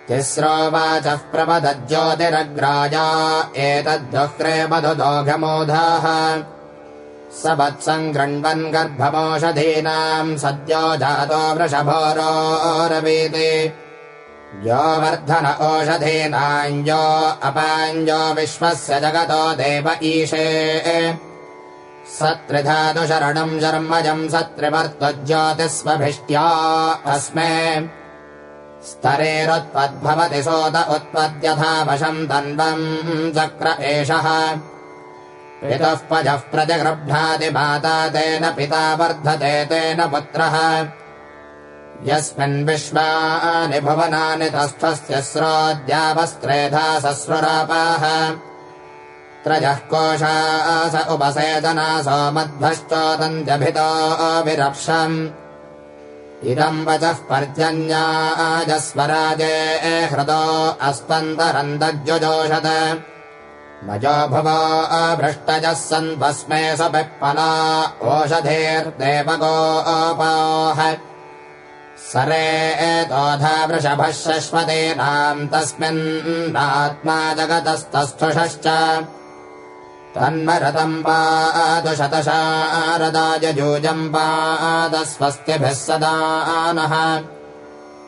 तिस्रो वाचः प्रपदज्योतिरग्राजा एतद्दुह्रे मधुदोघमोधाः स वत्सम् गृह्णन् गर्भमोषधीनाम् सद्यो जातो वृषभोरोरवीति यो वर्धन ओषधीनाम् यो अपाञ्जो विश्वस्य जगतो देव ईशे सत्रिधातु शरणम् शर्मजम् सत्रिवर्त्वज्योतिस्वभिष्ट्या अस्मे स्तरेरुत्पद्भवति सोत उत्पद्यथा वशम् तन्वम् चक्र एषः पितुः पजः प्रतिगृह्णाति माता तेन पिता वर्धते तेन पुत्रः यस्मिन् विश्वानि भुवनानि तस्थस्य स्रोद्यावस्त्रेधा सस्रुरापाः त्रयः कोशास उपसेदनासो मध्वश्चोदन्त्यभितो विरप्सम् इदम् वचः पर्जन्याजस्वराजे हृदो अस्पन्दरन्दज्जुजोषत मजो भुवो भृष्टजः सन्वस्मे सुपिप्पला ओषधेर्देवगोपाः सरे एतोधा वृषभः शश्वतीनाम् तस्मिन्नात्मा जगतस्तस्थुषश्च तन्मरतम् पादु शतशारदाय जूजम् पाद स्वस्तिभिः सदा नः।